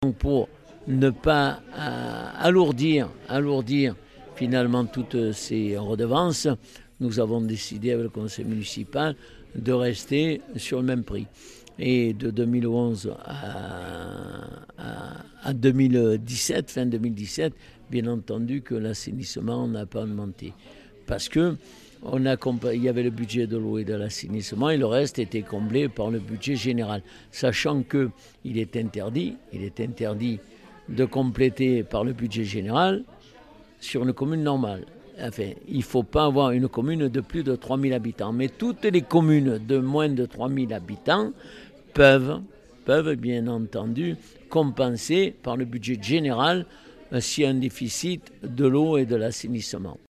Pour ne pas alourdir finalement toutes ces redevances, nous avons décidé avec le conseil municipal de rester sur le même prix. Et de 2011 à 2017, fin 2017, bien entendu que l'assainissement n'a pas augmenté. Parce que il y avait le budget de l'eau et de l'assainissement et le reste était comblé par le budget général. Sachant qu'il est interdit de compléter par le budget général sur une commune normale. Enfin, il ne faut pas avoir une commune de plus de 3000 habitants. Mais toutes les communes de moins de 3000 habitants peuvent bien entendu compenser par le budget général s'il y a un déficit de l'eau et de l'assainissement.